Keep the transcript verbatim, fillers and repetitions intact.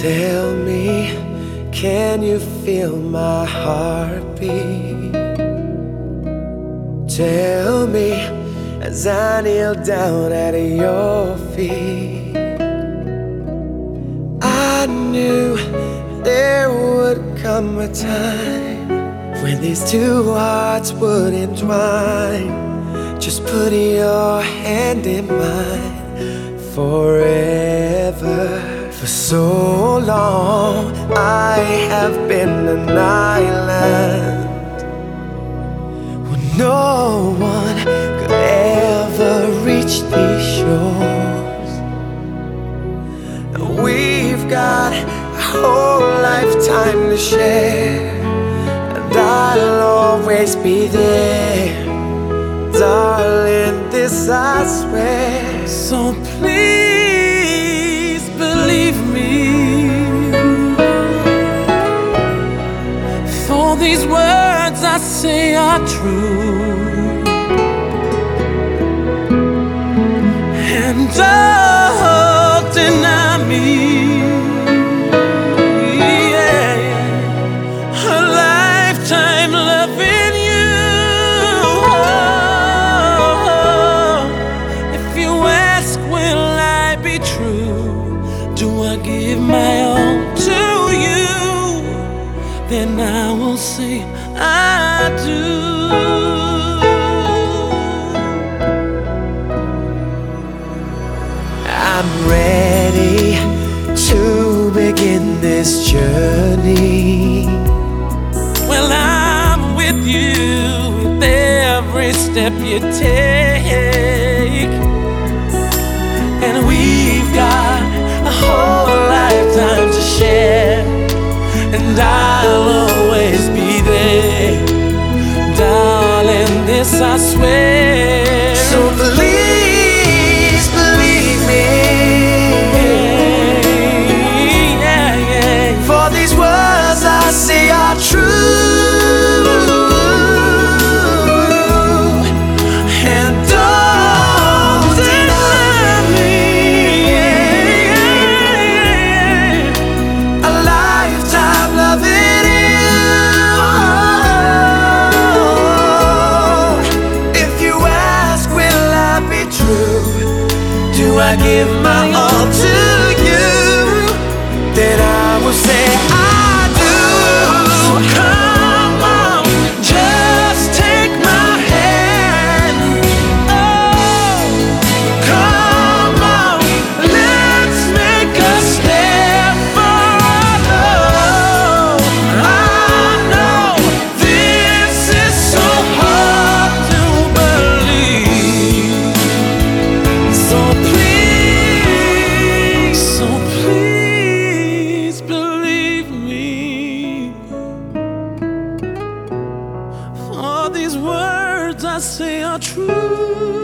Tell me, can you feel my heartbeat? Tell me, as I kneel down at your feet, I knew there would come a time when these two hearts would entwine. Just put your hand in mine forever. For so long I have been an island where no one could ever reach these shores. And we've got a whole lifetime to share, and I'll always be there, darling, this I swear. So please believe me, for these words I say are true, and don't deny me. Yeah, a lifetime loving you. If you ask, will I be true? Do I give my all to you? Then I will say I do. I'm ready to begin this journey. Well, I'm with you with every step you take, and we've got a whole lifetime to share, and I'll always be there, darling, this I swear. So please believe me, yeah, yeah. for these words I say are true. And don't deny me. A lifetime loving you. If you ask, will I be true? Do I give my all to you? Then I will say I do. So come on, just take my hand. Oh, come on, let's make a step forward. I know this is so hard to believe. So please, so please believe me. All these words I say are true.